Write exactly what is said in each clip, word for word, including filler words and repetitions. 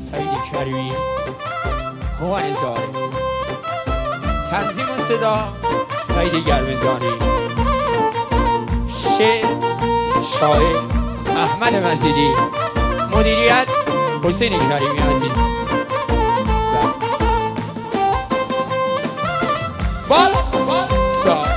سعید کریمی هوان زاره تنظیم و صدا سعید گرمزانی شعر شاعر احمد مزیدی مدیریت حسین کریمی عزیز بالا بالا سا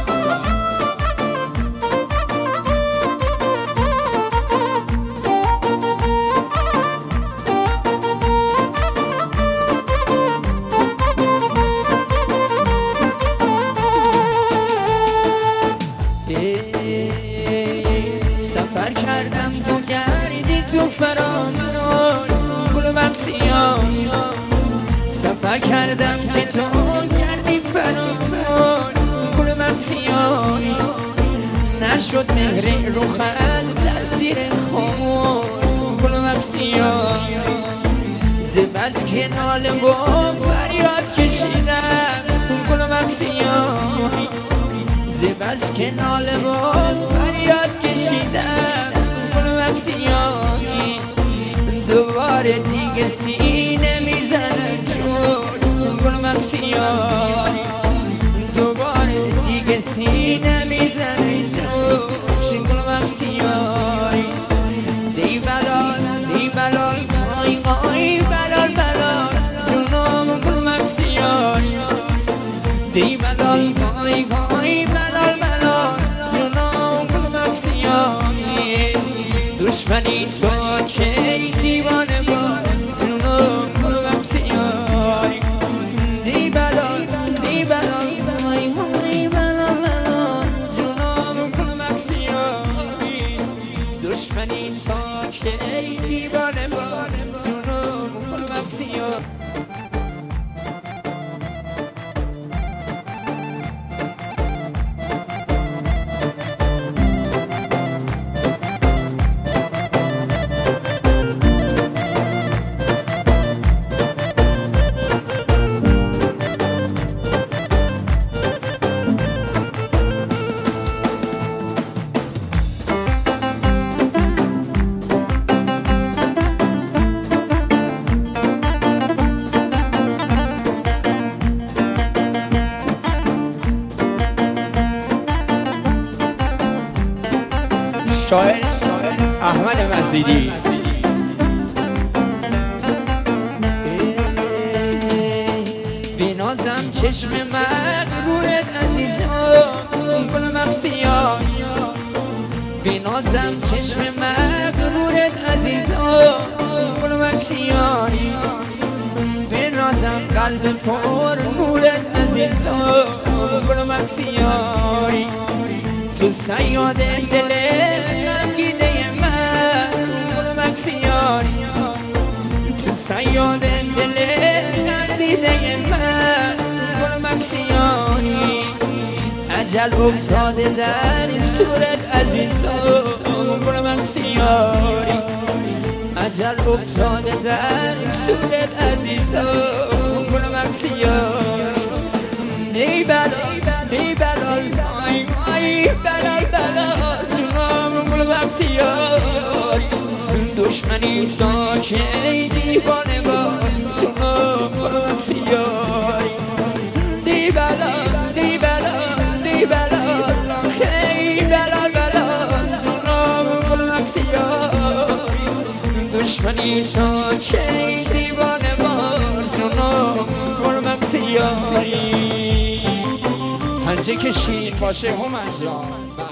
سفر کردم تو گردی تو فرامون گل مقصیان سفر کردم که تو گردی فرامون گل مقصیان نشد مهر رو خد در سیر خمون گل مقصیان زبز که ناله و فریاد کشیدم گل مقصیان زبز که ناله و فریاد کشیدم گل مکسیانی دوباره دیگه سینه میزنه جون گل مکسیانی دوباره دیگه سینه میزنه جون گل مکسیانی دی بلال دی بلال آی آی بلال بلال جونم گل مکسیانی دی بلال آی آی بلال بلال جونم گل مکسیانی دشمنی تو که دیوانه بار جونم گل مکسیانی دی بلال دی بلال آی آی بلال بلال جونم گل مکسیانی دشمنی تو که دیوانه بار جونم گل مکسیانی شاعر احمد مزیدی بینازم چشم مغرورت عزیزم گل مقصیان بینازم چشم مغرورت عزیزم گل مقصیان بینازم قلب پر نورت عزیزم گل مقصیان تو سیاد دل غمگینه من گل مکسیانی تو سیاد دل غمگینه من گل مکسیانی اجل افتاده در این صورت عزیزم گل مکسیانی اجل افتاده در این صورت عزیزم گل مکسیانی ای بلال ای بلال آی آی بلال بلال جونم گل مکسیانی دشمنی ساکه دیوانه بار جونم گل مکسیانی دی بلال دی بلال دی بلال ای بلال بلال جونم گل مکسیانی دشمنی ساکه دیوانه بار جونم گل مکسیانی پنجه کشید باشه هم انجام